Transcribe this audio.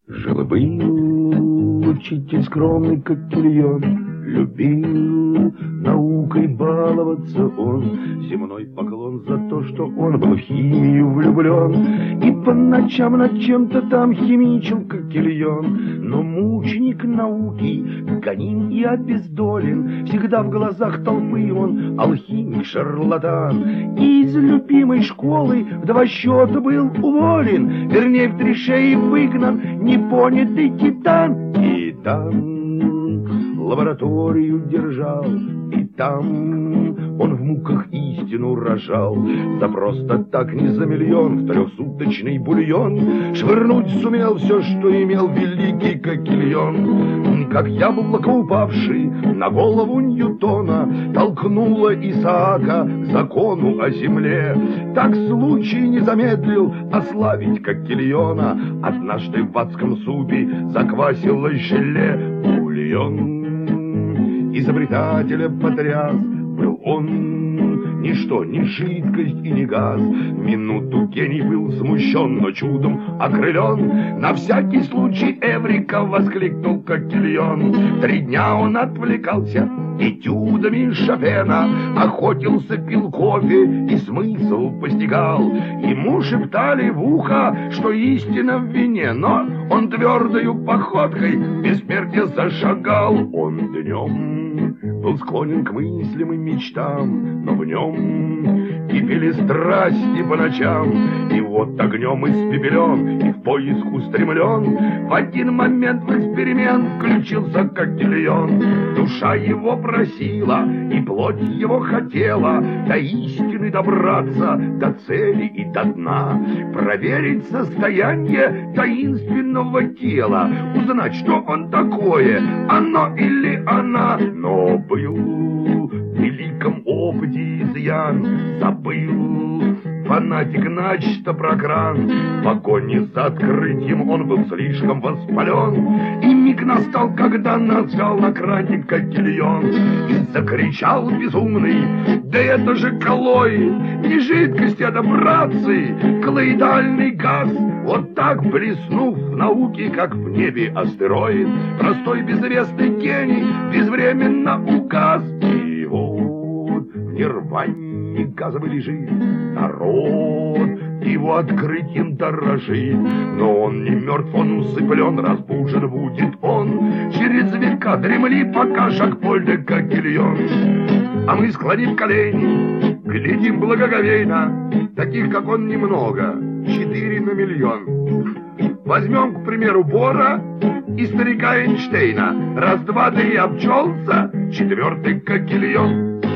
Жил-был учитель скромный, как Кильон, любил наукой баловаться он. Земной поклон за то, что он был в химию влюблен, и по ночам над чем-то там химичил, как Кильон. Но мученик науки, гоним и обездолен, всегда в глазах толпы он алхимик, шарлатан. И из любимой школы в 2 счета был уволен, вернее в 3 шеи выгнан, непонятый титан. И там лабораторию держал, и там он в муках истину рожал. За просто так не за миллион в 3-суточный бульон швырнуть сумел все, что имел великий Кильон. Как яблоко, упавший на голову Ньютона, толкнуло Исаака к закону о земле. Так случай не замедлил ославить Кильона. Однажды в адском супе заквасилось желе. Бульон изобретателя потряс, был он ничто, ни жидкость и ни газ. Минуту гений был смущен, но чудом окрылен. На всякий случай Эврика воскликнул Кильон. 3 дня он отвлекался этюдами Шопена, охотился, пил кофе и смысл постигал. Ему шептали в ухо, что истина в вине, но он твердою походкой бессмертие зашагал. Он днем был склонен к мыслям и мечтам, но в нем кипели страсти по ночам. И вот огнем испепелен и в поиск устремлен, в один момент в эксперимент включился Кильон. Душа его просила, и плоть его хотела до истины добраться, до цели и до дна, проверить состояние таинственного тела, узнать, что он такое, оно или она. Но был в великом опыте изъян, забыл фанатик начисто про кран. В погоне за открытием он был слишком воспален, и миг настал, когда нажал на краник Кильон и закричал безумный: да это же коллоид, не жидкость, это, братцы, коллоидальный газ. Вот так, блеснув в науке, как в небе астероид, простой безвестный гений безвременно угас. И вот в нирване газовый лежит народ, его открытием дорожит. Но он не мертв, он усыплен, разбужен будет он. Через века дремли, пока Жак-Поль Кильон. А мы, склонив колени, глядим благоговейно. Таких, как он, немного, 4 на миллион. Возьмем, к примеру, Бора и старика Эйнштейна. Раз, два, да и обчелся 4-й Кильон.